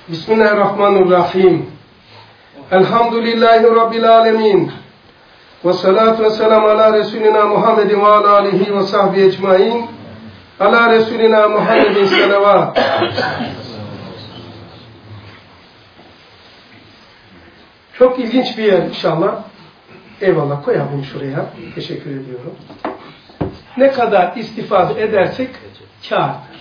Bismillahirrahmanirrahim. Elhamdülillahi Rabbil alemin. Ve salatu ve selamu ala Resulina Muhammedin ve ala alihi ve sahbihi ecmain. Ala Resulina Muhammedin selavat. Çok ilginç bir yer inşallah. Eyvallah, koyalım şuraya. Teşekkür ediyorum. Ne kadar istifade edersek kârdır.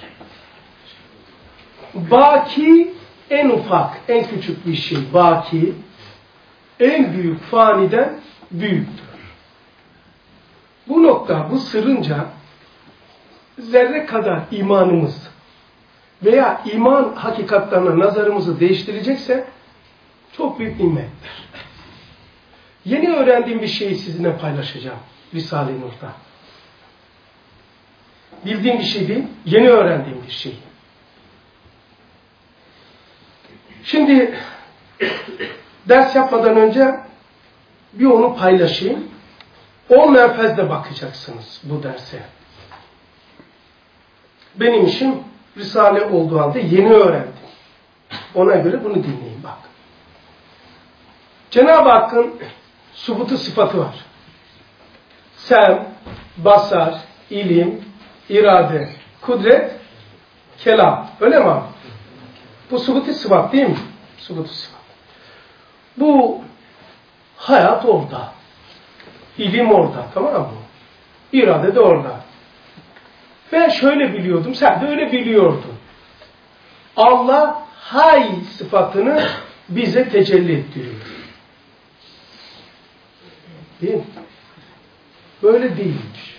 Baki en ufak, en küçük bir şey. Baki en büyük faniden büyüktür. Bu nokta, bu sırrınca zerre kadar imanımız veya iman hakikatlerine nazarımızı değiştirecekse çok büyük nimettir. Yeni öğrendiğim bir şeyi sizinle paylaşacağım Risale-i Nur'da. Bildiğim bir şey değil, yeni öğrendiğim bir şey. Şimdi ders yapmadan önce bir onu paylaşayım. O menfezle bakacaksınız bu derse. Benim işim Risale olduğu halde yeni öğrendim. Ona göre bunu dinleyin bak. Cenab-ı Hakk'ın subutu sıfatı var. Sem, basar, ilim, irade, kudret, kelam. Öyle mi abi? Bu subutu sıfat değil mi? Subutu sıfat. Bu hayat orada. İlim orada. Tamam mı? İrade de orada. Ben şöyle biliyordum. Sen de öyle biliyordun. Allah hay sıfatını bize tecelli ettiriyor. Değil mi? Böyle değilmiş.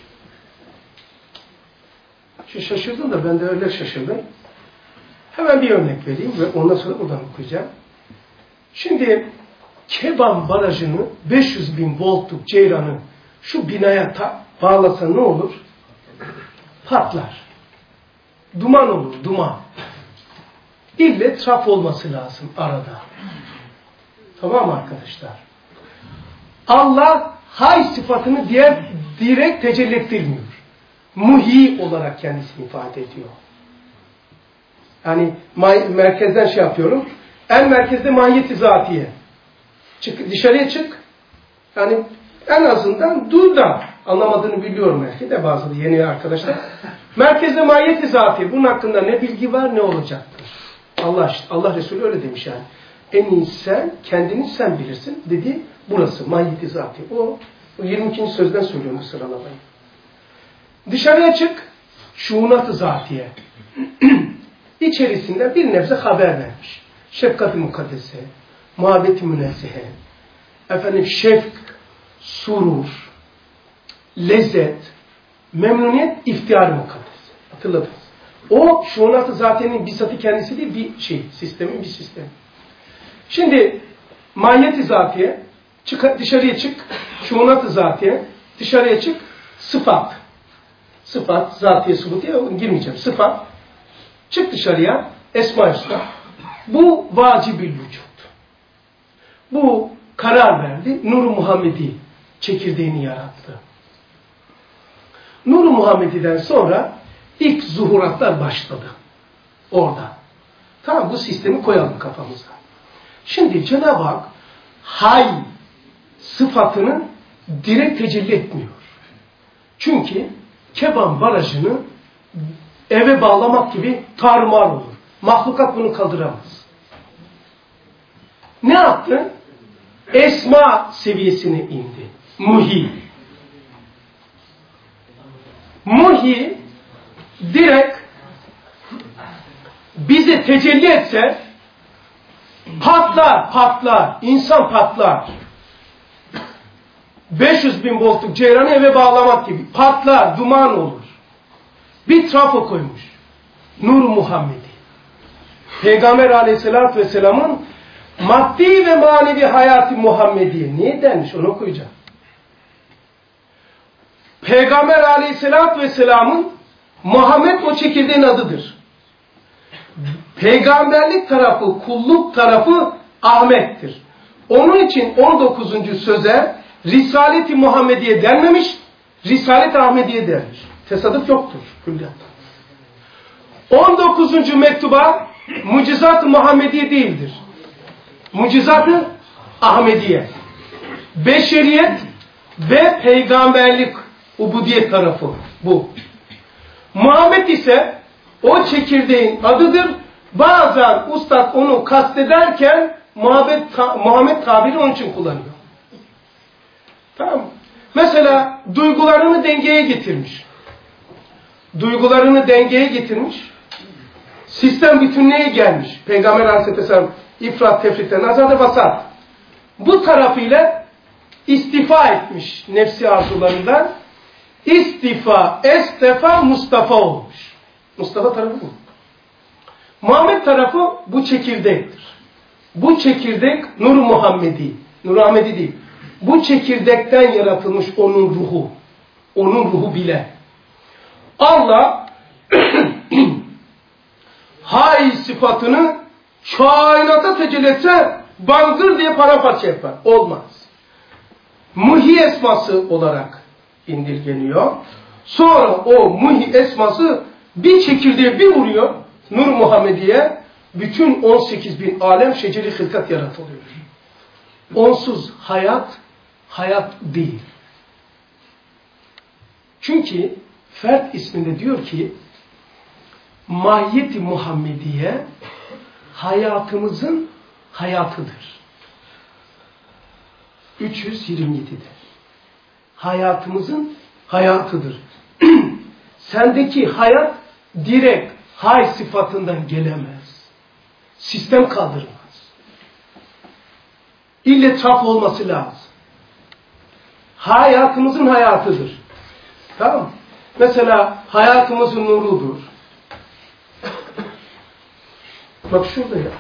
Şu şaşırdın da ben de öyle şaşırdım. Hemen bir örnek vereyim ve ondan sonra buradan okuyacağım. Şimdi Keban Barajı'nı 500.000 voltluk ceyranı şu binaya bağlasa ne olur? Patlar. Duman olur, duman. İlle trafo olması lazım arada. Tamam mı arkadaşlar? Allah hay sıfatını direkt tecelli ettirmiyor. Muhi olarak kendisini ifade ediyor. Yani merkezden şey yapıyorum. En merkezde mahiyeti zatiye. Dışarıya çık. Yani en azından dur da. Anlamadığını biliyorum belki de bazı yeni arkadaşlar. Merkezde mahiyeti zatiye. Bunun hakkında ne bilgi var ne olacaktır. Allah Resulü öyle demiş yani. En iyi sen, kendini sen bilirsin dedi. Burası mahiyeti zatiye. O 22. sözden söylüyorum bu sıralamayı. Dışarıya çık. Şuunat-ı zatiye. İçerisinde bir nebze haber vermiş. Şefkat-ı mukaddese, muhabbet-i münezzehe, şefk, surur, lezzet, memnuniyet, iftihar-ı mukaddese. Hatırladınız. O şuunat-ı zatiyenin bizzatı kendisi değil, bir şey, sistemin bir sistemi. Şimdi mahiyet-i zatiye, dışarıya çık, şuunat-ı zatiye, dışarıya çık, sıfat. Sıfat, zatiye, subutiye girmeyeceğim. Sıfat. Çık dışarıya, Esma-i Hüsna. Bu vacib-ül vücud. Bu karar verdi. Nur-u Muhammedi çekirdeğini yarattı. Nur-u Muhammedi'den sonra ilk zuhuratlar başladı. Orada. Tamam, bu sistemi koyalım kafamıza. Şimdi Cenab-ı Hak hay sıfatını direkt tecelli etmiyor. Çünkü Keban Barajı'nı eve bağlamak gibi tarumar olur. Mahlukat bunu kaldıramaz. Ne yaptı? Esma seviyesine indi. Muhi. Muhi direkt bize tecelli etse patlar. İnsan patlar. 500.000 voltluk ceyranı eve bağlamak gibi. Patlar, duman olur. Bir trafo koymuş. Nur-u Muhammedi. Peygamber Aleyhisselatü Vesselam'ın maddi ve manevi hayatı Muhammediye. Niye denmiş? Onu okuyacağım. Peygamber Aleyhisselatü Vesselam'ın Muhammed o çekirdeğin adıdır. Peygamberlik tarafı, kulluk tarafı Ahmet'tir. Onun için 19. söze Risalet-i Muhammediye denmemiş, Risalet-i Ahmediye denmiş. Tesadüf yoktur külliyatta. 19. mektuba mucizat-ı Muhammediye değildir. Mucizat-ı Ahmediye. Beşeriyet ve peygamberlik, ubudiyet tarafı bu. Muhammed ise o çekirdeğin adıdır. Bazen ustad onu kastederken Muhammed tabiri onun için kullanıyor. Tamam mı? Mesela duygularını dengeye getirmiş. Duygularını dengeye getirmiş. Sistem bütünlüğe gelmiş. Peygamber Aleyhisselam ifrat, tefritten, azade, vasat. Bu tarafıyla istifa etmiş nefsi arzularından. İstifa, estefa, Mustafa olmuş. Mustafa tarafı bu. Muhammed tarafı bu çekirdektir. Bu çekirdek Nur-u Muhammedi. Nur-u Ahmedi değil. Bu çekirdekten yaratılmış onun ruhu. Onun ruhu bile. Allah hay sıfatını kainata tecelli etse bangır diye paramparça yapar. Olmaz. Muhi esması olarak indirgeniyor. Sonra o muhi esması bir çekirdeğe bir vuruyor. Nur Muhammediye bütün 18.000 alem şeceri hılkat yaratılıyor. Onsuz hayat değil. Çünkü Fert isminde diyor ki mahiyeti Muhammediye hayatımızın hayatıdır. 327'de. Hayatımızın hayatıdır. Sendeki hayat direkt hay sıfatından gelemez. Sistem kaldırmaz. İlle traf olması lazım. Hayatımızın hayatıdır. Tamam mı? Mesela hayatımızın nurudur. Bak şurada ya.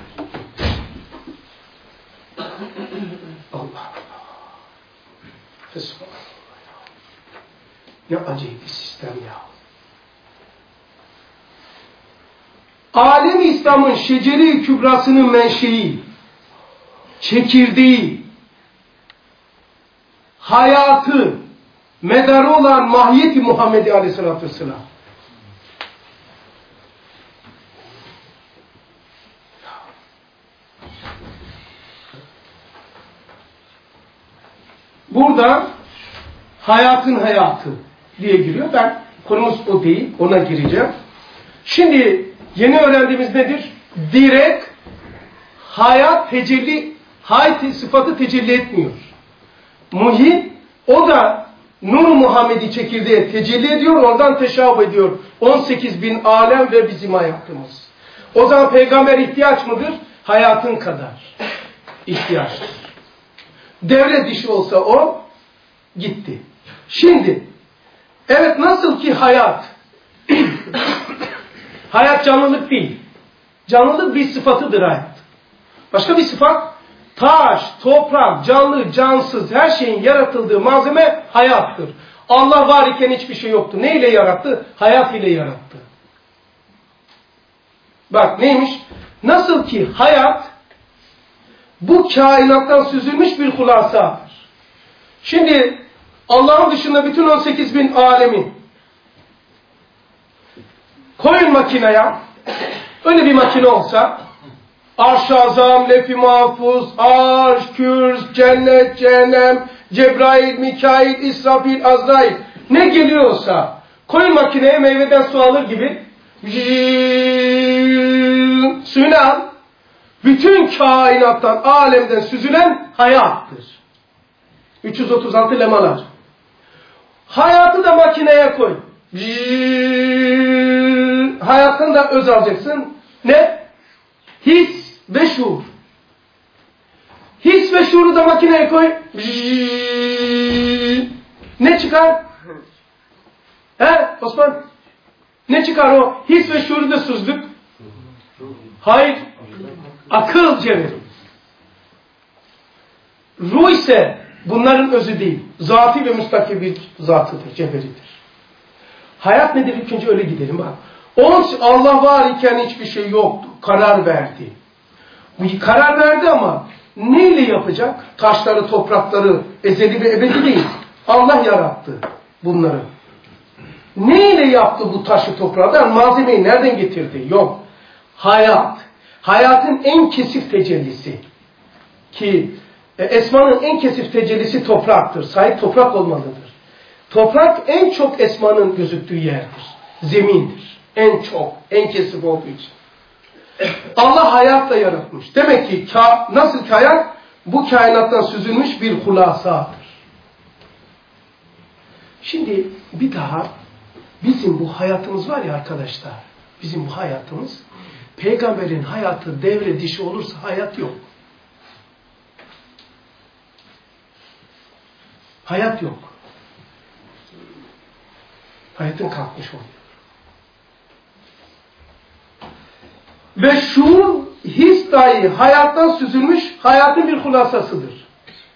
Allah Allah. Fesubhanallah ya. Ne acayip bir sistem ya. Alem İslam'ın şeceri kübrasının menşei, çekirdeği, hayatı, medarı olan mahiyeti Muhammedi Aleyhisselatü Vesselam. Burada hayatın hayatı diye giriyor. Konumuz o değil, ona gireceğim. Şimdi yeni öğrendiğimiz nedir? Direkt hayat tecelli, hayat sıfatı tecelli etmiyor. Muhit, o da Nur Muhammedi çekirdeğe tecelli ediyor, oradan teşavvuf ediyor. 18.000 alem ve bizim hayatımız. O zaman peygamber ihtiyaç mıdır? Hayatın kadar ihtiyaçtır. Devre dışı olsa o gitti. Şimdi evet, nasıl ki hayat hayat canlılık değil. Canlılık bir sıfatıdır hayat. Başka bir sıfat taş, toprak, canlı, cansız her şeyin yaratıldığı malzeme hayattır. Allah var iken hiçbir şey yoktu. Ne ile yarattı? Hayat ile yarattı. Bak neymiş? Nasıl ki hayat bu kainattan süzülmüş bir hulasadır. Şimdi Allah'ın dışında bütün 18.000 alemi koyun makineye, öyle bir makine olsa Arş-ı Azam, Lef-i Mahfuz, Arş, Kürs, Cennet, Cehennem, Cebrail, Mikail, İsrafil, Azrail ne geliyorsa koyun makineye meyveden su alır gibi suyunu al. Bütün kainattan, alemden süzülen hayattır. 336 lemalar. Hayatı da makineye koy. Hayatını da öz alacaksın. Ne? His ve şuur. His ve şuuru da makineye koy. Ne çıkar? He Osman? Ne çıkar o? His ve şuuru da süzdük. Hayır. Akıl cevheri. Ruh ise bunların özü değil. Zati ve müstakil bir zatıdır, cevheridir. Hayat nedir? İlk önce öyle gidelim bak. Allah var iken hiçbir şey yoktu. Karar verdi. Karar verdi ama neyle yapacak? Taşları, toprakları ezeli ve ebedi değil. Allah yarattı bunları. Neyle yaptı bu taşı toprağı? Malzemeyi nereden getirdi? Yok. Hayat. hayatın en kesif tecellisi ki esmanın en kesif tecellisi topraktır. Sahip toprak olmalıdır. Toprak en çok esmanın gözüktüğü yerdir. Zemindir. En çok, en kesif olduğu için. Allah hayatla yaratmış. Demek ki nasıl ki hayat bu kainattan süzülmüş bir hulasadır. Şimdi bir daha bizim bu hayatımız var ya arkadaşlar, bizim bu hayatımız peygamberin hayatı devre dışı olursa hayat yok. Hayat yok. Hayatın kalkmış oluyor. Ve şuur, his dahi hayattan süzülmüş hayatın bir hulasasıdır.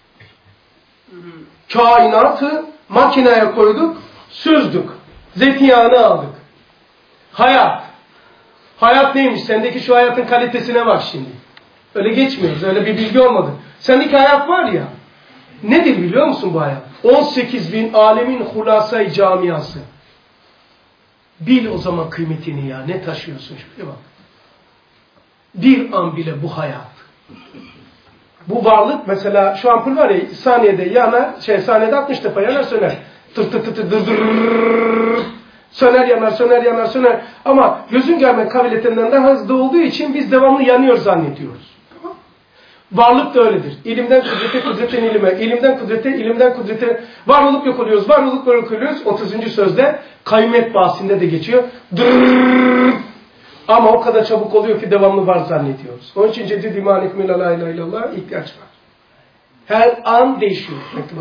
Kainatı makineye koyduk, süzdük. Zeytinyağını aldık. Hayat. Hayat neymiş? Sendeki şu hayatın kalitesine bak şimdi. Öyle geçmiyoruz. Öyle bir bilgi olmadı. Sendeki hayat var ya. Nedir biliyor musun bu hayat? 18.000 alemin hulasay camiası. Bil o zaman kıymetini ya. Ne taşıyorsun? Şöyle bak. Bir an bile bu hayat. Bu varlık mesela şu ampul var ya saniyede yanar, saniyede 60 defa yanar söner. Tır tır tır tır dır dır. Söner yanar, söner yanar, söner. Ama gözün görme kabiliyetinden daha hızlı olduğu için biz devamlı yanıyor zannediyoruz. Varlık da öyledir. İlimden kudrete, kudretten ilime, ilimden kudrete, ilimden kudrete. Var olup yok oluyoruz, var olup yok oluyoruz. 30. sözde kaymet bahsinde de geçiyor. Dırrrr. Ama o kadar çabuk oluyor ki devamlı var zannediyoruz. Onun için cedid imanik min la ilahe illallah ihtiyaç var. Her an değişiyor.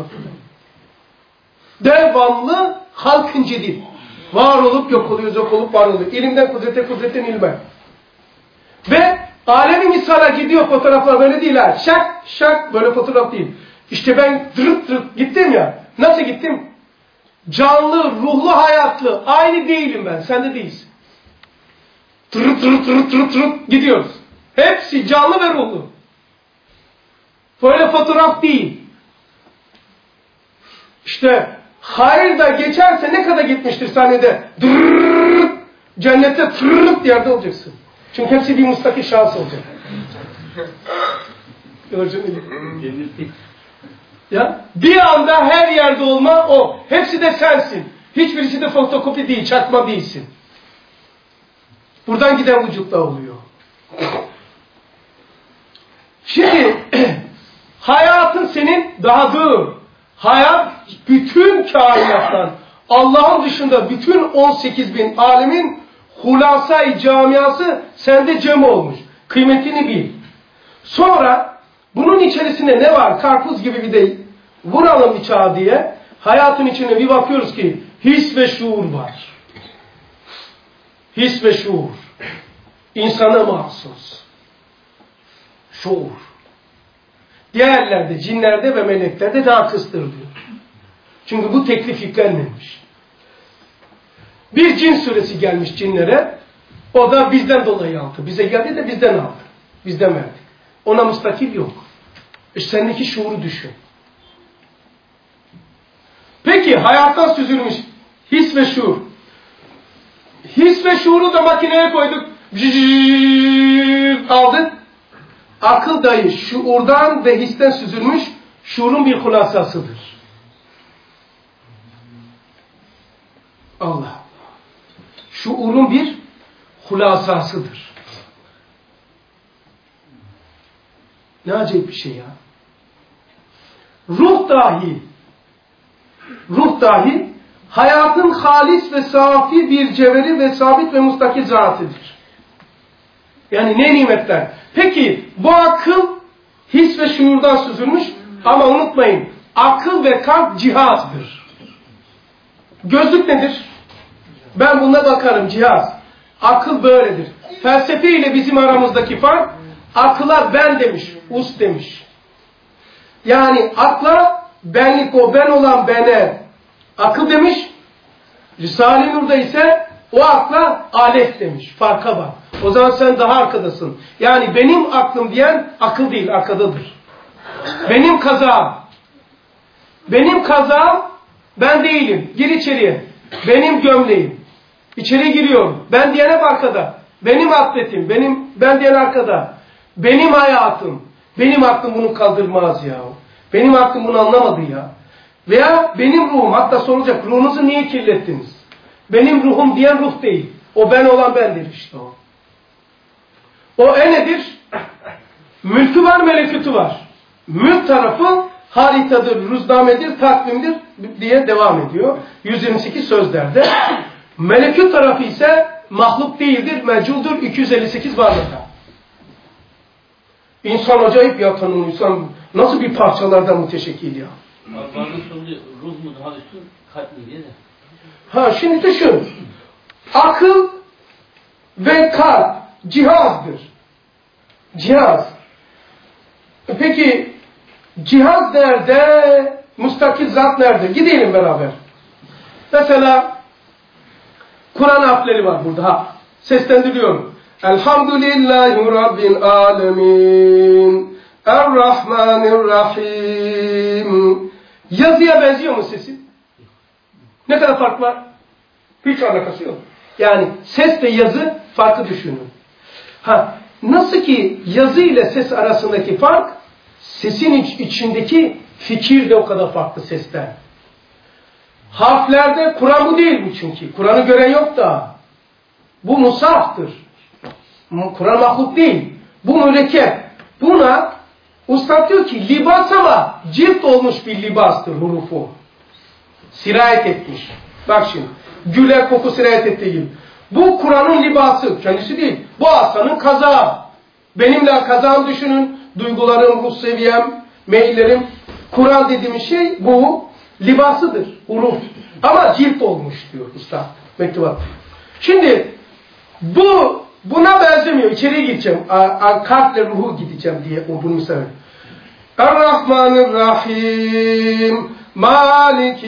Devamlı halkın cedid. Var olup yok oluyoruz, yok olup var oluyor. İlimden kudrete, kudretten ilme. Ve alemi misala gidiyor fotoğraflar böyle değil ha. Şak şak böyle fotoğraf değil. İşte ben dırıp dırıp gittim ya. Nasıl gittim? Canlı, ruhlu, hayatlı. Aynı değilim ben. Sen de değilsin. Tırıp tırıp tırıp tırıp tırıp gidiyoruz. Hepsi canlı ve ruhlu. Böyle fotoğraf değil. İşte hayır da geçerse ne kadar gitmiştir sahnede? Dırrrr, cennette tırrrr yerde olacaksın. Çünkü hepsi bir mustakil şahıs olacak. Ya bir anda her yerde olma o. Hepsi de sensin. Hiçbirisi de fotokopi değil, çakma değilsin. Buradan giden vücutla oluyor. Şimdi hayatın senin dağıdığın hayat bütün kainattan Allah'ın dışında bütün 18.000 alemin hulasay camiası sende cem olmuş. Kıymetini bil. Sonra bunun içerisinde ne var? Karpuz gibi bir de vuralım bıçağı diye hayatın içine bir bakıyoruz ki his ve şuur var. His ve şuur. İnsana mahsus. Şuur. Diğerlerde, cinlerde ve meleklerde daha kıstır diyor. Çünkü bu teklif yüklenmemiş. Bir cin suresi gelmiş cinlere. O da bizden dolayı aldı. Bize geldi de bizden aldı. Bizden verdik. Ona müstakil yok. Sendeki şuuru düşün. Peki hayattan süzülmüş his ve şuur. His ve şuuru da makineye koyduk. Aldık. Akıl dahi şuurdan ve histen süzülmüş şuurun bir hulasasıdır. Allah. Şuurun bir hulasasıdır. Ne acayip bir şey ya. Ruh dahi hayatın halis ve safi bir cevheri ve sabit ve mustakil zatıdır. Yani ne nimetler. Peki bu akıl his ve şuurdan süzülmüş ama unutmayın akıl ve kalp cihazdır. Gözlük nedir? Ben buna bakarım cihaz. Akıl böyledir. Felsefe ile bizim aramızdaki fark akıla ben demiş, us demiş. Yani akla benlik o ben olan bene akıl demiş. Risale-i Nur'da ise o akla alef demiş. Farka bak. O zaman sen daha arkadasın. Yani benim aklım diyen akıl değil, arkadadır. Benim kazağım. Benim kazağım ben değilim. Gir içeriye. Benim gömleğim. İçeri giriyorum. Ben diyene arkada. benim atletim, ben diyen arkada, benim hayatım, benim aklım bunu kaldırmaz ya. Benim aklım bunu anlamadı ya. Veya benim ruhum, hatta sorulacak, ruhunuzu niye kirlettiniz? Benim ruhum diyen ruh değil. O ben olan bendir işte o. O nedir? Mülkü var, melekütü var. Mülk tarafı haritadır, rüznamedir, takvimdir diye devam ediyor. 128 sözlerde. Meleküt tarafı ise mahluk değildir, mecculdur, 258 varlıkta. İnsan acayip ya tanımlı, insan nasıl bir parçalardan müteşekkil ya. Varlığın sonunda ruh mu daha üstün, kalp mi diye de. Ha şimdi düşün. Akıl ve kalp cihazdır. Cihaz. Peki cihaz nerede? Müstakil zat nerede? Gidelim beraber. Mesela Kur'an harfleri var burada. Ha. Seslendiriyorum. Elhamdülillahi Rabbil alemin. Errahmanirrahim. Yazıya benziyor mu sesi? Ne kadar fark var? Hiç alakası yok. Yani ses ve yazı farkı düşünün. Ha, nasıl ki yazı ile ses arasındaki fark, sesin içindeki fikir de o kadar farklı sesten. Harflerde Kur'an bu değil bu çünkü. Kur'an'ı gören yok da. Bu musaftır. Kur'an mahluk değil. Bu mürekkep. Buna ustad diyor ki libas ama cilt olmuş bir libastır hurufu. Sirayet etmiş. Bak şimdi. Güle koku sirayet ettiği gibi. Bu Kur'an'ın libası. Kendisi değil. Bu aslanın kazağı. Benimle kazağım düşünün. Duygularım, ruh seviyem, meyillerim. Kur'an dediğimiz şey bu. Libasıdır. Huruf. Ama cilt olmuş diyor usta. Mektubat. Şimdi buna benzemiyor. İçeriye gideceğim. Kalple ruhu gideceğim diye bunu misal. Errahmanirrahim. Maliki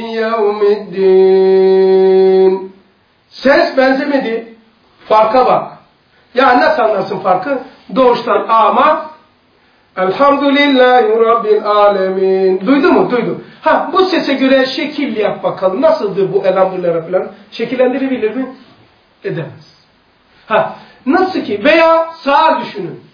yevmiddin. Ses benzemedi. Farka bak. Ya nasıl anlarsın farkı? Doğuştan ama Elhamdülillahi Rabbil alemin. Duydu mu? Duydu. Ha, bu sese göre şekil yap bakalım. Nasıldır bu elhamdülillah falan? Şekillendirebilir mi? Edemez. Ha, nasıl ki? Veya sağır düşünün.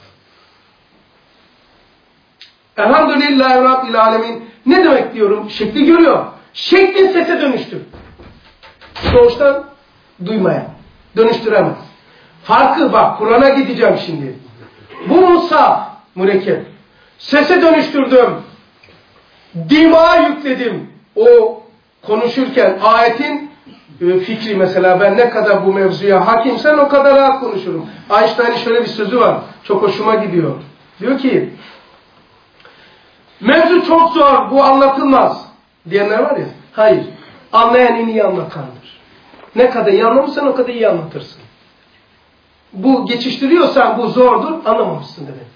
Elhamdülillahi Rabbil alemin. Ne demek diyorum? Şekli görüyor. Şeklin sese dönüştür. Doğuştan duymaya. Dönüştüremez. Farkı bak. Kur'an'a gideceğim şimdi. Bu Musa mürekkep. Sese dönüştürdüm. Dimağa yükledim. O konuşurken ayetin fikri mesela ben ne kadar bu mevzuya hakimsen o kadar rahat konuşurum. Einstein'ın şöyle bir sözü var. Çok hoşuma gidiyor. Diyor ki mevzu çok zor, bu anlatılmaz diyenler var ya. Hayır. Anlayan en iyi anlatandır. Ne kadar iyi anlamışsan o kadar iyi anlatırsın. Bu geçiştiriyorsan bu zordur, anlamamışsın demektir.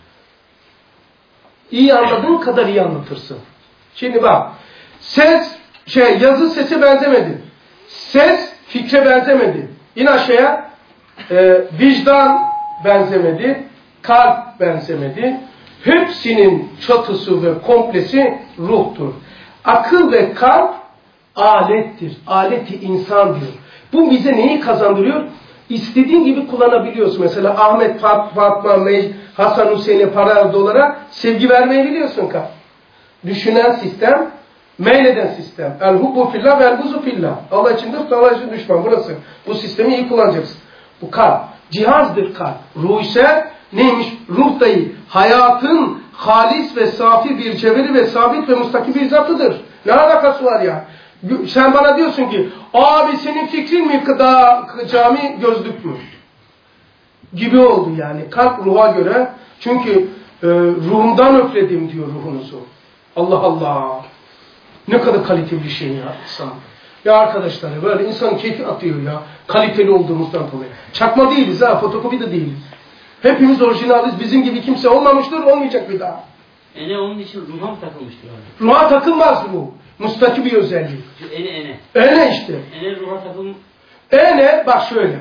İyi anladığın kadar iyi anlatırsın. Şimdi bak, yazı sese benzemedi. Ses fikre benzemedi. İn aşağıya, vicdan benzemedi, kalp benzemedi. Hepsinin çatısı ve komplesi ruhtur. Akıl ve kalp alettir. Aleti insan diyor. Bu bize neyi kazandırıyor? İstediğin gibi kullanabiliyorsun. Mesela Ahmet, Fatma, Hasan, Hüseyin'e para, dolara sevgi vermeyi biliyorsun kalp. Düşünen sistem, meyleden sistem. El-hubbu fillah ve el-buzu fillah. Allah için dost, Allah için düşman. Burası. Bu sistemi iyi kullanacaksın. Bu kalp. Cihazdır kalp. Ruh ise neymiş? Ruh dahi hayatın halis ve safi bir cevheri ve sabit ve mustakil bir zatıdır. Ne alakası var ya? Sen bana diyorsun ki abi senin fikrin mi cami gözlük mü? Gibi oldu yani. Kalp ruha göre. Çünkü ruhumdan öfledim diyor ruhunuzu. Allah Allah. Ne kadar kaliteli bir şey ya insan. Ya arkadaşlar böyle insan keyfi atıyor ya. Kaliteli olduğumuzdan dolayı. Çakma değiliz ha. Fotokopi de değiliz. Hepimiz orijinaliz. Bizim gibi kimse olmamıştır. Olmayacak bir daha. Onun için ruha mı takılmıştır abi? Ruha takılmaz bu. Müstakil bir özellik. Ene. Ene işte. Ene ruha takılmış. Ene bak şöyle.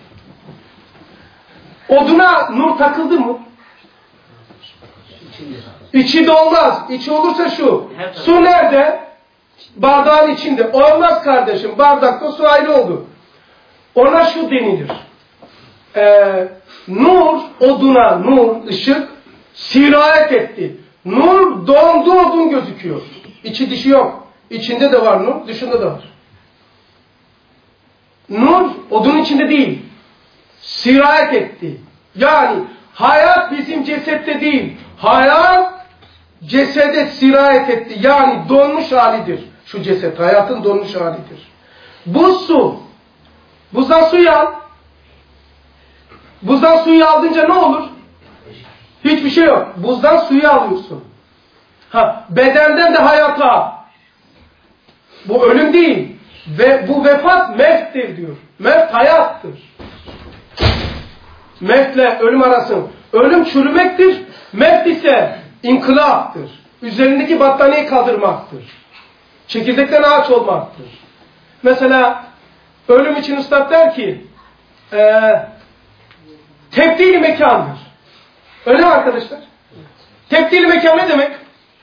Oduna nur takıldı mı? İçinde olmaz. İçi olursa şu. Su nerede? Bardağın içinde. Olmaz kardeşim. Bardakta su ayrı oldu. Ona şu denilir. nur, oduna nur, ışık sirayet etti. Nur dondu odun gözüküyor. İçi dışı yok. İçinde de var nur, dışında da var. Nur odunun içinde değil. Sirayet etti. Yani hayat bizim cesette değil. Hayat cesede sirayet etti. Yani donmuş halidir. Şu ceset hayatın donmuş halidir. Buz su. Buzdan suyu al. Buzdan suyu aldınca ne olur? Hiçbir şey yok. Buzdan suyu alıyorsun. Bedenden de hayata. Bu ölüm değil. Ve bu vefat mevttir diyor. Mevt hayattır. Mevtle ölüm arası. Ölüm çürümektir. Mevt ise inkılaptır. Üzerindeki battaniyeyi kaldırmaktır. Çekirdekten ağaç olmaktır. Mesela ölüm için üstad der ki tebdil-i mekandır. Öyle mi arkadaşlar? Tebdil-i mekan ne demek?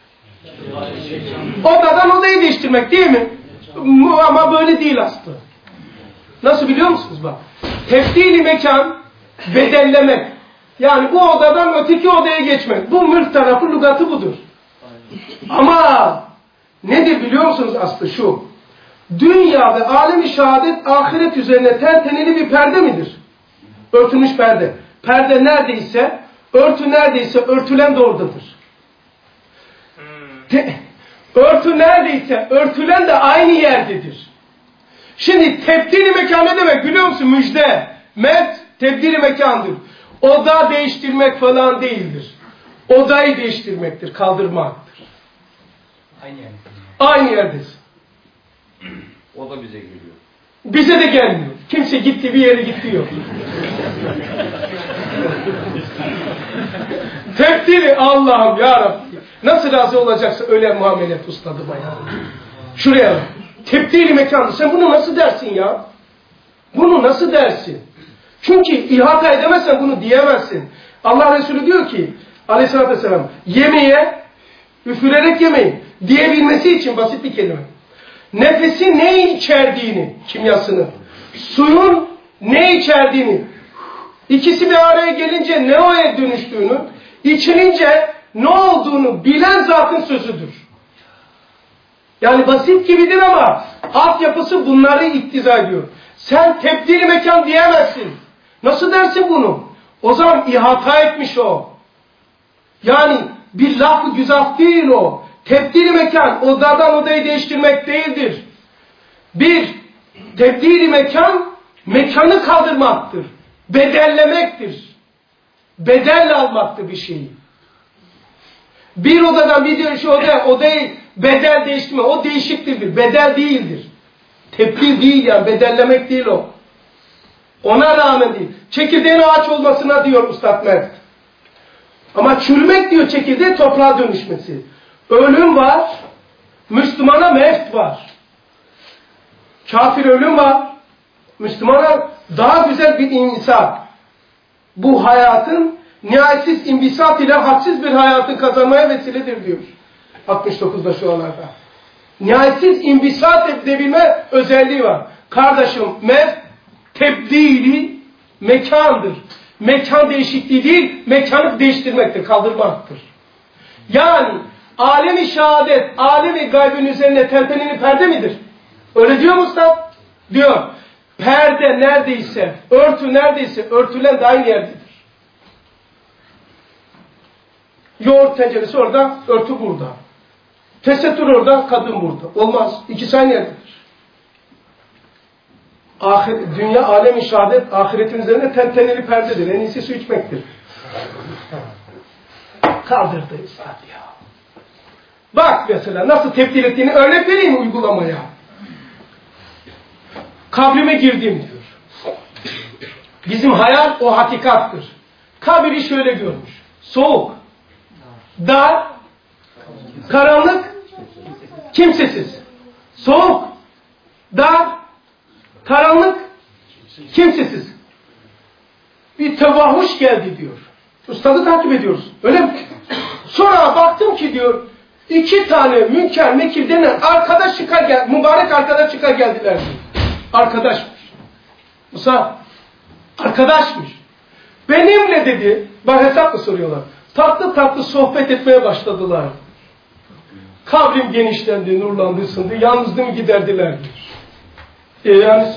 Odadan odayı değiştirmek değil mi? Ama böyle değil aslında. Nasıl biliyor musunuz bak? Tebdil-i mekan bedellemek. Yani bu odadan öteki odaya geçmek. Bu mülk tarafı lügatı budur. Ama nedir biliyor musunuz aslı şu? Dünya ve alem-i şehadet ahiret üzerine tenteneli bir perde midir? Örtülmüş perde. Perde neredeyse, örtü neredeyse örtülen de oradadır. Örtü neredeyse örtülen de aynı yerdedir. Şimdi tebdil-i mekan ne demek biliyor musun? Müjde. Tebdil-i mekandır. Oda değiştirmek falan değildir. Odayı değiştirmektir, kaldırmaktır. Aynı yerdesin. O da bize geliyor. Bize de gelmiyor. Kimse gitti bir yere gitti yok. Tebdili Allah'ım ya Rabbi. Nasıl razı olacaksa öyle muamelet ustadıma ya. Şuraya bak. Tebdili mekanı. Sen bunu nasıl dersin ya? Bunu nasıl dersin? Çünkü ihata edemezsen bunu diyemezsin. Allah Resulü diyor ki aleyhissalatü vesselam yemeğe üfürerek yemeyin diyebilmesi için basit bir kelime. Nefesin ne içerdiğini, kimyasını, suyun ne içerdiğini, ikisi bir araya gelince ne oya dönüştüğünü, içilince ne olduğunu bilen zatın sözüdür. Yani basit gibidir ama altyapısı bunları iktiza ediyor. Sen tebdil-i mekan diyemezsin. Nasıl dersin bunu? O zaman ihata etmiş o. Yani bir laf-ı güzaf değil o. Tebdil-i mekan odadan odayı değiştirmek değildir. Bir, tebdil-i mekan mekanı kaldırmaktır. Bedellemektir. Bedelle almaktır bir şeyi. Bir odadan bir diyor şu odayı bedel değiştirme. O değişiktir. Bedel değildir. Tebdil değil yani. Bedellemek değil o. Ona rağmen değil. Çekirdeğin ağaç olmasına diyor Üstad Mert. Ama çürümek diyor çekirdeğin toprağa dönüşmesi. Ölüm var. Müslümana mevt var. Kafir ölüm var. Müslümana daha güzel bir imsat. Bu hayatın nihayetsiz imbisat ile hadsiz bir hayatı kazanmaya vesiledir diyor. 69'da şu anlarda. Nihayetsiz imbisat edebilme özelliği var. Kardeşim tebdili mekandır. Mekan değişikliği değil, mekanı değiştirmektir, kaldırmaktır. Yani alem-i şehadet, alem-i gaybın üzerine tenteneli perde midir? Öyle diyor mu Ustad? Diyor. Perde neredeyse, örtü neredeyse örtülen de aynı yerdedir. Yoğurt tenceresi orada, örtü burada. Tesettür orada, kadın burada. Olmaz. İkisi aynı yerdedir. Dünya alem-i şehadet, ahiretin üzerine tenteneli perdedir. En iyisi su içmektir. Kaldırdı Üstad ya. Bak mesela nasıl tebdil ettiğini örnek vereyim uygulamaya. Kabrime girdim diyor. Bizim hayal o hakikattır. Kabiri şöyle görmüş. Soğuk, dar, karanlık, kimsesiz. Soğuk, dar, karanlık, kimsesiz. Bir tevahhuş geldi diyor. Üstadı takip ediyoruz. Öyle mi? Sonra baktım ki diyor, 2 tane münker mekir denen arkadaş çıkar geldi. Mübarek arkadaş çıkar geldiler diyor. Arkadaşmış. Musa arkadaşmış. Benimle dedi, bak hesap mı soruyorlar? Tatlı tatlı sohbet etmeye başladılar. Kabrim genişlendi, nurlandı, ısındı, yalnızlığımı giderdiler. Yani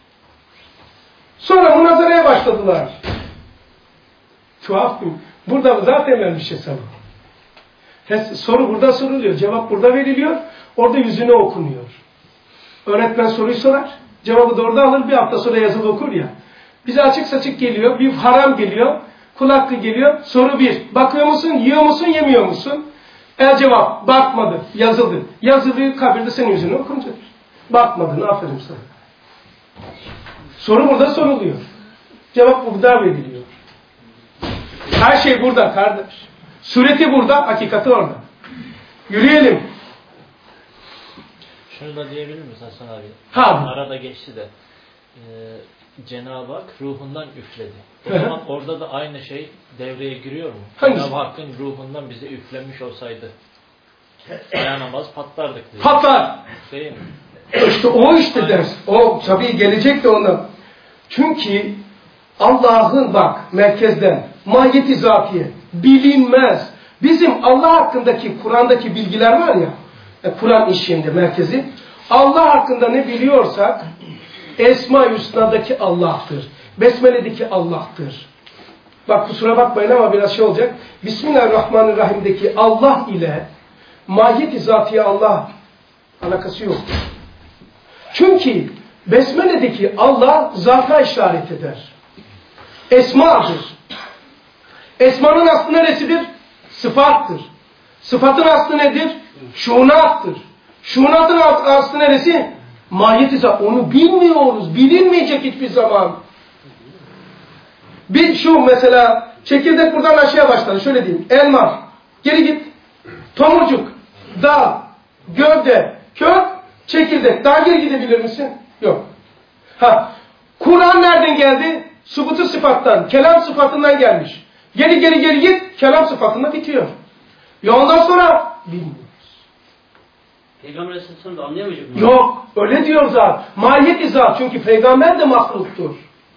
sonra münazaraya başladılar. Tuhaf değil mi? Burada zaten vermiş hesabı. Soru burada soruluyor, cevap burada veriliyor, orada yüzüne okunuyor. Öğretmen soruyu sorar, cevabı da orada alır, bir hafta sonra yazılı okur ya. Bize açık saçık geliyor, bir haram geliyor, kulaklı geliyor, soru 1. Bakıyor musun, yiyor musun, yemiyor musun? Cevap, bakmadı, yazıldı. Yazılıyı kabirde senin yüzüne okunacak. Bakmadın, aferin sana. Soru burada soruluyor. Cevap burada veriliyor. Her şey burada kardeş. Sureti burada, hakikati orada. Yürüyelim. Şunu da diyebilir misin Hasan abi? Ha. Arada geçti de. Cenab-ı Hak ruhundan üfledi. O zaman orada da aynı şey devreye giriyor mu? Hangisi? Cenab-ı Hakk'ın ruhundan bize üflemiş olsaydı dayanamaz patlardık diye. Patlar. Değil mi? İşte o işte ders. O tabii gelecek de ondan. Çünkü Allah'ın bak merkezden mahiyeti zatiye bilinmez. Bizim Allah hakkındaki Kur'an'daki bilgiler var ya, Kur'an işinde merkezi. Allah hakkında ne biliyorsak Esma-i Hüsna'daki Allah'tır. Besmele'deki Allah'tır. Bak kusura bakmayın ama biraz şey olacak. Bismillahirrahmanirrahim'deki Allah ile mahiyeti zatiye Allah alakası yok. Çünkü Besmele'deki Allah zata işaret eder. Esma'dır. Esmanın aslı neresidir? Sıfattır. Sıfatın aslı nedir? Şunattır. Şunatın aslı neresi? Mahiyeti zat. Onu bilmiyoruz. Bilinmeyecek hiçbir zaman. Bir şu mesela çekirdek buradan aşağıya başladı. Şöyle diyeyim. Elma. Geri git. Tomurcuk. Dal. Gövde. Kök. Çekirdek. Daha geri gidebilir misin? Yok. Kur'an nereden geldi? Subutu sıfattan. Kelam sıfatından gelmiş. Geri git. Kelam sıfatında bitiyor. Ya ondan sonra bilmiyoruz. Peygamber Aleyhisselam da anlayamayacak mı? Yok. Öyle diyor zat. Mahiyeti zat. Çünkü peygamber de mahluktur.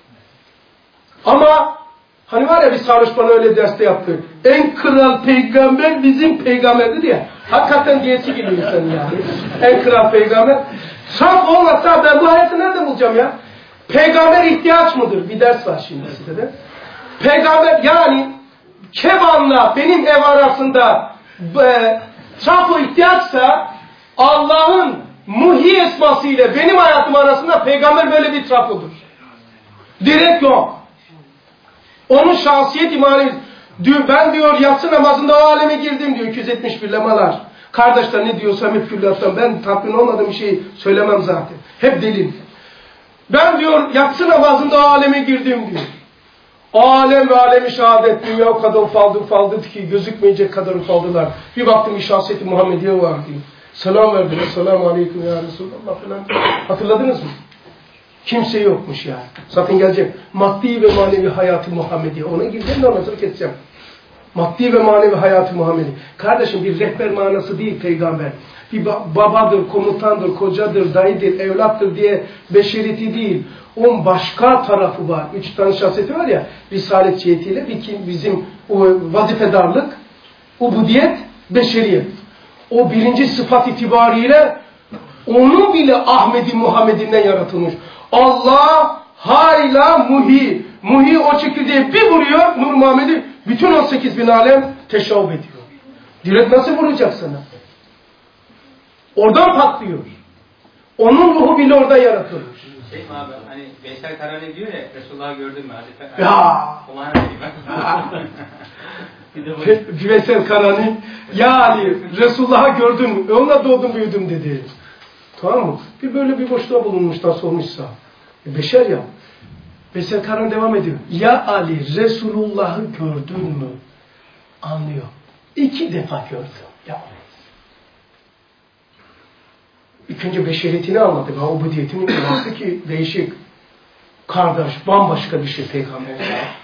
Ama hani var ya bir sarhoş bana öyle derste yaptı. En kral peygamber bizim peygamberdi diye. Hakikaten diyesi geliyor insan yani. En kral peygamber. Saf olmasa ben bu hayatı nerede bulacağım ya? Peygamber ihtiyaç mıdır? Bir ders var şimdi size de. Peygamber yani Keban'la benim ev arasında trafo ihtiyaçsa Allah'ın muhi esması ile benim hayatım arasında peygamber böyle bir trafodur. Direkt yok. Onun şahsiyet imanı. Ben diyor yatsı namazında o aleme girdim diyor 271 lemalar. Kardeşler ne diyorsam hep küllattan. Ben tatmin olmadığım bir şey söylemem zaten. Hep delil. Ben diyor yatsı namazında o aleme girdim diyor. Alem ve alemi şehadet dünya o kadar ufaldı ki gözükmeyecek kadar ufaldılar. Bir baktım bir şahsiyeti Muhammediye var diyor. Selam verdiler. Selamun aleyküm ya Resulallah falan. Hatırladınız mı? Kimse yokmuş yani. Zaten gelecek. Maddi ve manevi hayatı Muhammediye. Ona gireceğim de ondan keseceğim. Maddi ve manevi hayatı Muhammedi. Kardeşim bir rehber manası değil peygamber. Bir babadır, komutandır, kocadır, dayıdır, evlattır diye beşeriyeti değil. Onun başka tarafı var. 3 tane şahsiyeti var ya. Risalet cihetiyle bizim o vazifedarlık, ubudiyet, beşeriyet. O birinci sıfat itibariyle onun bile Ahmedi Muhammed'inden yaratılmış. Allah hayla muhi. Muhi o çekirdeği bir vuruyor Nur Muhammed'i. Bütün 18 bin alem teşavvuf ediyor. Direkt nasıl vuracak sana? Oradan patlıyor. Onun ruhu bile orada yaratılmış. Şey mi abi hani Veysel Karani diyor ya Resulullah'ı gördün mü? Hadi, ya. O manada değil mi? Veysel Karani ya Ali Resulullah'ı gördün mü? Onunla doğdum büyüdüm dedi. Tamam mı? Bir böyle bir boşluğa bulunmuştan sormuşsa. Beşer ya. Veysel Karani devam ediyor. Ya Ali Resulullah'ı gördün mü? Anlıyor. 2 defa gördüm. Ya İlk önce beşeriyetini anladı. Ve ubudiyetini anlattı ki değişik. Kardeş, bambaşka bir şey peygamber.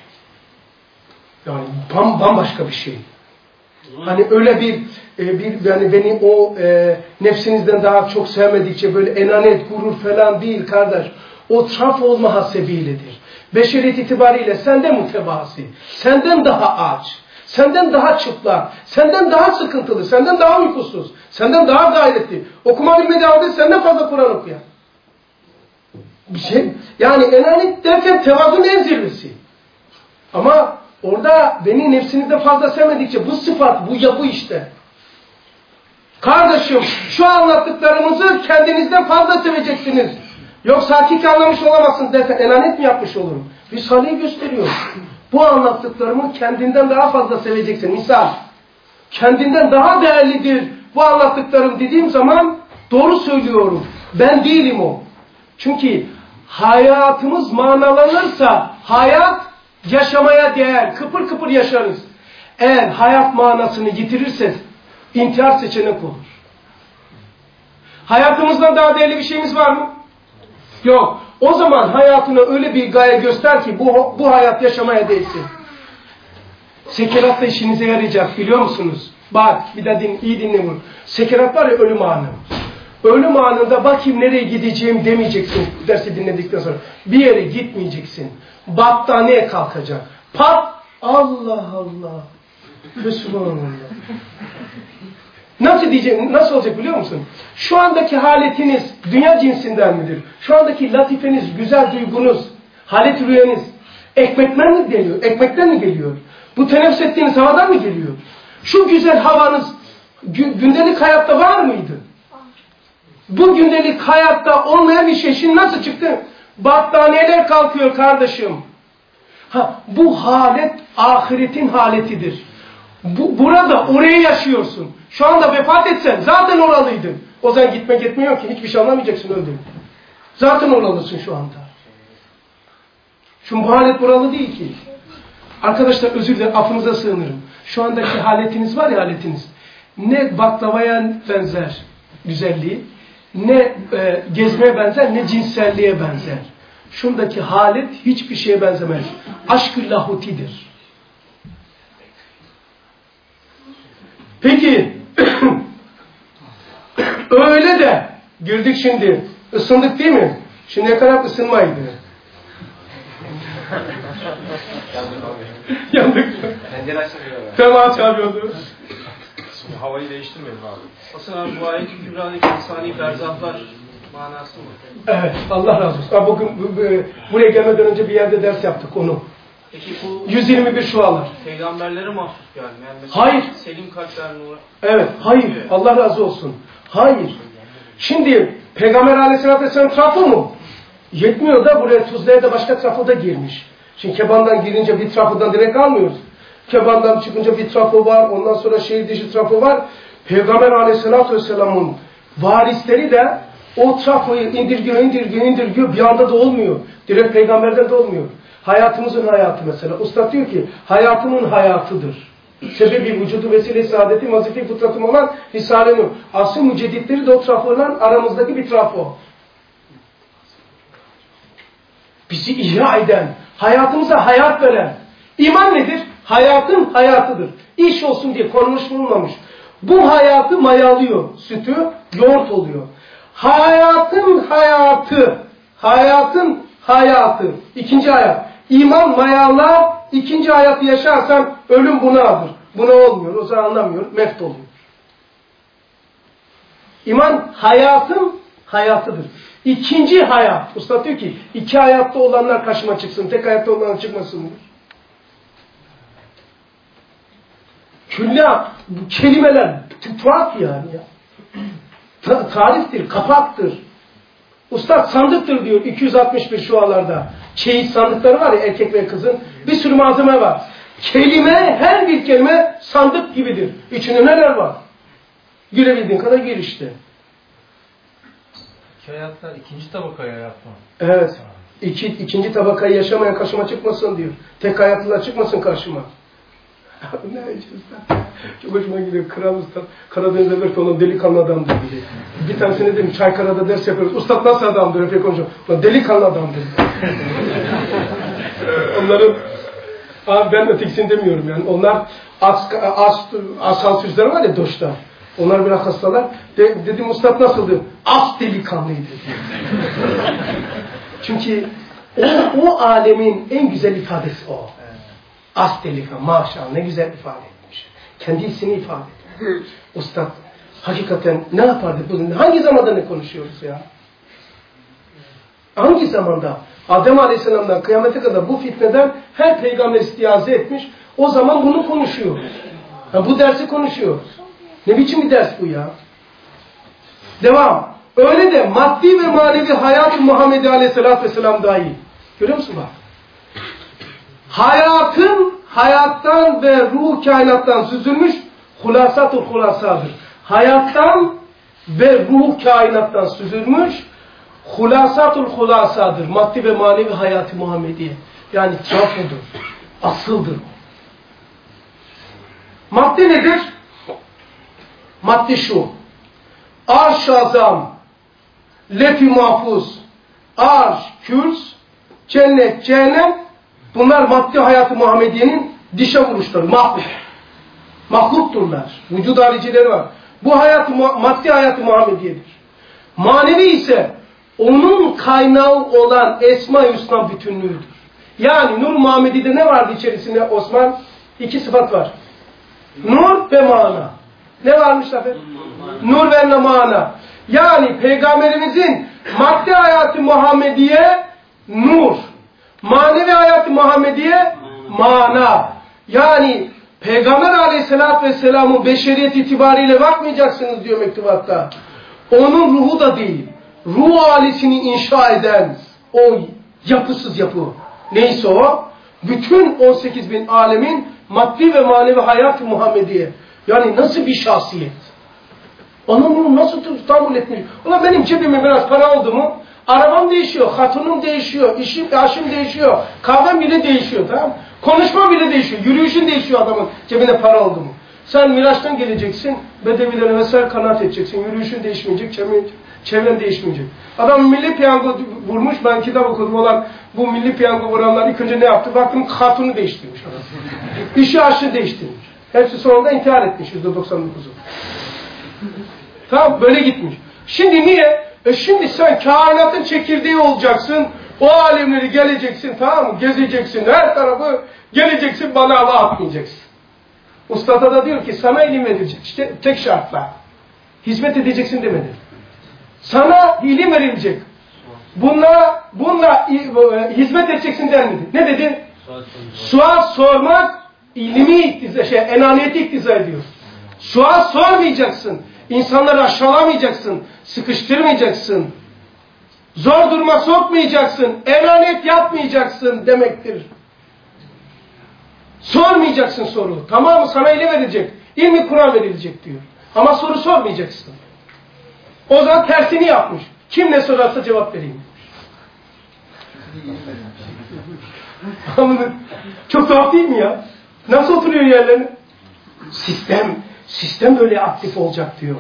Yani bambaşka bir şey. Hani öyle bir yani beni o nefsinizden daha çok sevmedikçe böyle enanet, gurur falan değil kardeş. O traf olma hasebiyledir. beşeriyet itibariyle senden mütevazi, senden daha aç, senden daha çıplak, senden daha sıkıntılı, senden daha uykusuz, senden daha gayretli. Okuma bilmediği halde senden fazla Kur'an okuyan. Bir şey, yani enanet derken tevazun en zirvesi. Ama orada beni nefsinizde fazla sevmedikçe bu sıfat, bu yapı işte. Kardeşim, şu anlattıklarımızı kendinizden fazla seveceksiniz. Yoksa hakiki anlamış olamazsın derken enanet mi yapmış olurum? Risale'yi gösteriyor. Bu anlattıklarımı kendinden daha fazla seveceksin. Misal, kendinden daha değerlidir bu anlattıklarım dediğim zaman doğru söylüyorum. Ben değilim o. Çünkü hayatımız manalanırsa hayat yaşamaya değer. Kıpır kıpır yaşarız. Eğer hayat manasını yitirirsek intihar seçenek olur. Hayatımızdan daha değerli bir şeyimiz var mı? Yok. O zaman hayatına öyle bir gaye göster ki bu hayat yaşamaya değsin. Sekerat da işinize yarayacak biliyor musunuz? Bak bir de iyi dinle bunu. Sekerat var ya ölüm anı. Ölüm anında bakayım nereye gideceğim demeyeceksin dersi dinledikten sonra. Bir yere gitmeyeceksin. Battaniye kalkacak. Pat! Allah Allah. Resulullah. Nasıl diyeceğim, nasıl olacak biliyor musun? Şu andaki haletiniz dünya cinsinden midir? Şu andaki latifeniz, güzel duygunuz, halet rüyanız ekmekten mi geliyor? Ekmekten mi geliyor? Bu teneffüs ettiğiniz havadan mı geliyor? Şu güzel havanız gündelik hayatta var mıydı? Bu gündelik hayatta olmayan bir şey şimdi nasıl çıktı? Battaniyeler kalkıyor kardeşim. Bu halet ahiretin haletidir. Burada orayı yaşıyorsun. Şu anda vefat etsen zaten oralıydın. O zaman gitmek yetmiyor ki. Hiçbir şey anlamayacaksın öldün. Zaten oralısın şu anda. Çünkü bu halet buralı değil ki. Arkadaşlar özür dilerim, affınıza sığınırım. Şu andaki haletiniz var ya haletiniz. Ne baklavaya benzer güzelliği, ne gezmeye benzer, ne cinselliğe benzer. Şundaki halet hiçbir şeye benzemez. Aşk-ı lahutidir. Peki, öyle de girdik şimdi. Isındık değil mi? Şimdiye kadar ısınmaydı. Yandık. Pencere açılıyor. Fema çağırıyordu. Şimdi havayı değiştirmeyelim abi. Aslında abi bu ayet-i kübradaki insani berzahlar manası mı? Evet, Allah razı olsun. Bugün buraya gelmeden önce bir yerde ders yaptık onu. Peki bu 121 şualar. peygamberlere mahsus yani. Mesela Hayır. Selim kalpler nuru. Evet, hayır. Allah razı olsun. Hayır. Şimdi Peygamber Aleyhisselatü Vesselam trafo mu? Yetmiyor da buraya Tuzla'ya da başka trafo da girmiş. Şimdi Keban'dan girince bir trafodan direkt almıyoruz. Keban'dan çıkınca bir trafo var. Ondan sonra şehir dışı trafo var. Peygamber Aleyhisselatü Vesselam'ın varisleri de o trafoyu indirgiyor. Bir anda da olmuyor. Direkt peygamberden de olmuyor. Hayatımızın hayatı mesela. Usta diyor ki hayatımın hayatıdır. Sebebi vücudu vesile saadetim vazife fıtratım olan Risale-i Nur. Asıl mücedditleri de o trafoyla aramızdaki bir trafo. Bizi ihya eden, hayatımıza hayat veren. İman nedir? Hayatın hayatıdır. İş olsun diye konmuş bulunmamış. Bu hayatı mayalıyor. Sütü yoğurt oluyor. Hayatın hayatı. Hayatın hayatı. İkinci hayat. İman mayalar, ikinci hayatı yaşarsan ölüm bunadır. Buna olmuyor. O zaman anlamıyor. Meft oluyor. İman hayatın hayatıdır. İkinci hayat. Usta diyor ki iki hayatta olanlar karşıma çıksın. Tek hayatta olanlar çıkmasın diyor. Külla bu kelimeler tuhaf yani ya. Tariftir, kapaktır. Ustad sandıktır diyor 261 şualarda. Çeyiz sandıkları var ya erkek ve kızın. Bir sürü malzeme var. Kelime, her bir kelime sandık gibidir. İçinde neler var? Gülebildiğin kadar gir işte. İki hayatlar ikinci tabakaya hayat mı? Evet. İkinci tabakayı yaşamayan karşıma çıkmasın diyor. Tek hayatlılar çıkmasın karşıma. Ne usta? Çok hoşuma gidiyor. Kral Usta. Karadeniz'de belki olan delikanlı adamdır diye. Bir tanesine dedim Çaykara'da ders yapıyoruz. Ustad nasıl adamdır? Öyle konuşuyor. Delikanlı adamdır. Onların ben ötekisini demiyorum yani. Onlar asal sözler var ya Doş'ta. Onlar biraz hastalar. Dedim ustad nasıldı? As delikanlıydı. Çünkü O alemin en güzel ifadesi o. Astelika maşallah ne güzel ifade etmiş. Kendisini ifade etmiş. Ustad hakikaten ne yapardık bugün? Hangi zamanda ne konuşuyoruz ya? Hangi zamanda? Adem Aleyhisselam'dan kıyamete kadar bu fitneden her peygamber istiaze etmiş. O zaman bunu konuşuyoruz. Bu dersi konuşuyoruz. Ne biçim bir ders bu ya? Devam. Öyle de maddi ve manevi hayat-ı Muhammed Aleyhisselatü Vesselam dahi. Görüyor musun bak? Hayattan ve ruh kainattan süzülmüş hulasatul hulasadır. Hayattan ve ruh kainattan süzülmüş hulasatul hulasadır. Maddi ve manevi hayat-ı Muhammediye. Yani trafodur. Asıldır. Madde nedir? Madde şu. Arş-ı azam, lef-i mahfuz, arş, kürs, cennet, cehennem, bunlar maddi hayatı Muhammediye'nin dişe vuruşları, mahlukturlar. Vücud haricileri var. Bu maddi hayatı Muhammediye'dir. Manevi ise onun kaynağı olan Esma-i Hüsna bütünlüğüdür. Yani Nur Muhammedi'de ne vardı içerisinde Osman? 2 sıfat var. Nur ve mana. Ne varmış efendim? Nur ve mana. Yani Peygamberimizin maddi hayatı Muhammediye nur. Manevi hayatı Muhammediye mana. Yani Peygamber Aleyhisselatü Vesselam'ın beşeriyet itibariyle bakmayacaksınız diyor mektubatta. Onun ruhu da değil. Ruh ailesini inşa eden o yapısız yapı. Neyse o? Bütün 18.000 alemin maddi ve manevi hayat-ı Muhammediye. Yani nasıl bir şahsiyet? Onu nasıl tahammül etmiş? Ulan benim cebime biraz para oldu mu? Arabam değişiyor, hatunum değişiyor, aşım değişiyor, kahvem bile değişiyor, tamam mı? Konuşma bile değişiyor, yürüyüşün değişiyor adamın cebine para oldu mu? Sen Miraç'tan geleceksin, bedevilere vesaire kanaat edeceksin, yürüyüşün değişmeyecek, çevren değişmeyecek. Adam milli piyango vurmuş, ben kitap okudum olan bu milli piyango vuranlar ilk önce ne yaptı? Baktım hatunu değiştirmiş adam. İşi aşı değiştirmiş. Hepsi sonunda intihar etmiş %99'u. Tamam böyle gitmiş. Şimdi niye? Şimdi sen kainatın çekirdeği olacaksın. O alemleri geleceksin, tamam mı? Gezeceksin her tarafı. Geleceksin bana hava atmayacaksın. Ustada da diyor ki sana ilim verilecek. İşte tek şartla. Hizmet edeceksin demedi. Sana ilim verilecek. Bununla hizmet edeceksin denmedi. Ne dedi? Sual sormak ilmi enaniyeti iktiza ediyor. Sual sormayacaksın. İnsanları aşağılamayacaksın. Sıkıştırmayacaksın. Zor duruma sokmayacaksın. Enaniyet yapmayacaksın demektir. Sormayacaksın soru. Tamamı sana ilim verilecek. İlmi Kur'an verilecek diyor. Ama soru sormayacaksın. O zaman tersini yapmış. Kim ne sorarsa cevap vereyim demiş. Çok tuhaf değil mi ya? Nasıl oturuyor yerlerine? Sistem böyle aktif olacak diyor.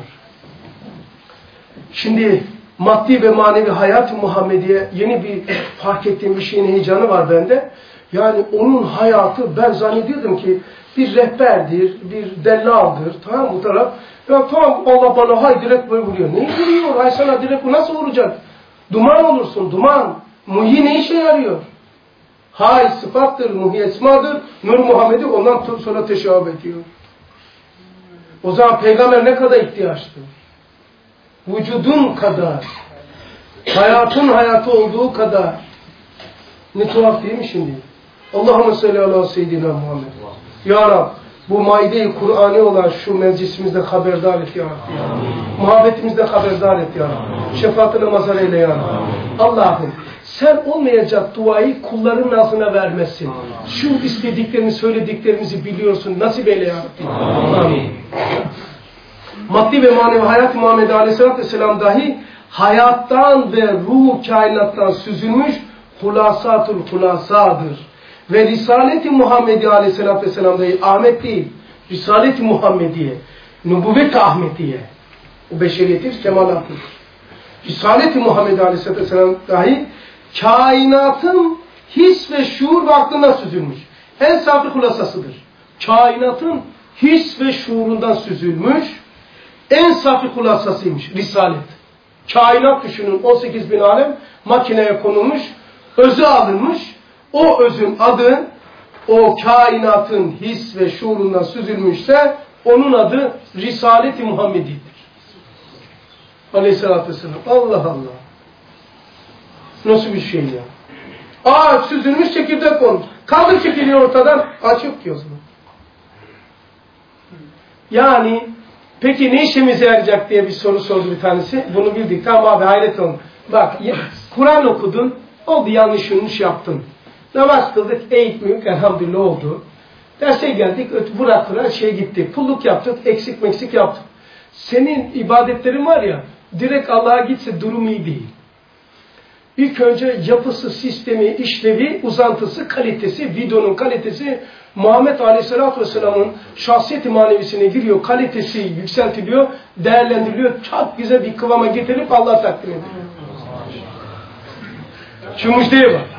Şimdi maddi ve manevi hayat-ı Muhammediye yeni bir fark ettiğim bir şeyin heyecanı var bende. Yani onun hayatı ben zannediyordum ki bir rehberdir, bir dellaldır. Tamam bu taraf. Ya tamam Allah bana hay direkt böyle vuruyor. Neyi vuruyor? Hay sana direkt bu nasıl vuracak? Duman olursun, duman. Muhyi ne işe yarıyor? Hay sıfattır, muhyi esmadır. Nur Muhammed'i ondan sonra teşebbüs ediyor. O zaman peygamber ne kadar ihtiyaçtı? Vücudun kadar, hayatın hayatı olduğu kadar. Ne tuhaf değil mi şimdi? Allahümme salli ala seyyidina Muhammed. Ya Rab, bu maide-i Kur'an'ı olan şu meclisimizde haberdar et ya Rabbi. Muhabbetimizde haberdar et ya Rabbi. Şefaatine mazhar eyle ya Rabbi. Allah'ım, sen olmayacak duayı kulların ağzına vermezsin. Şu istediklerini, söylediklerimizi biliyorsun. Nasip eyle ya Rabbi. Amin. Maddi ve manevi hayat-ı Muhammed Aleyhisselatü Vesselam dahi hayattan ve ruh kainattan süzülmüş hulasatul hulasadır. Ve Risalet-i Muhammedi Aleyhisselatü Vesselam dahi Ahmet değil, Risalet-i Muhammediye, Nübüvvet-i Ahmediye, o beşeriyetin kemalatıdır. Risalet-i Muhammedi Aleyhisselatü Vesselam dahi kainatın his ve şuur ve aklından süzülmüş. En safı hulasasıdır. Kainatın his ve şuurundan süzülmüş, en safı hulasasıymış Risalet. Kainat düşünün 18.000 alem makineye konulmuş, özü alınmış. O özün adı o kainatın his ve şuurundan süzülmüşse onun adı Risalet-i Muhammedi'dir. Aleyhisselatü Vesselam. Allah Allah. Nasıl bir şey ya? Ağaç süzülmüş, çekirdek olmuş. Kaldır çekirdeği ortadan. Ağaç yok ki o zaman. Yani peki ne işimize yarayacak diye bir soru sordu bir tanesi. Bunu bildik. Tamam abi, hayret olun. Bak Kur'an okudun. Oldu, yanlış yaptın. Namaz kıldık. Eğitmek elhamdülillah oldu. Derse geldik. Bırak gitti. Pulluk yaptık. Eksik yaptık. Senin ibadetlerin var ya, direkt Allah'a gitse durum iyi değil. İlk önce yapısı, sistemi, işlevi, uzantısı, kalitesi, videonun kalitesi Muhammed Aleyhisselatü Vesselam'ın şahsiyet-i manevisine giriyor. Kalitesi yükseltiliyor, değerlendiriliyor. Çok güzel bir kıvama getirilip Allah'a takdim ediliyor. Şu müjdeye bak.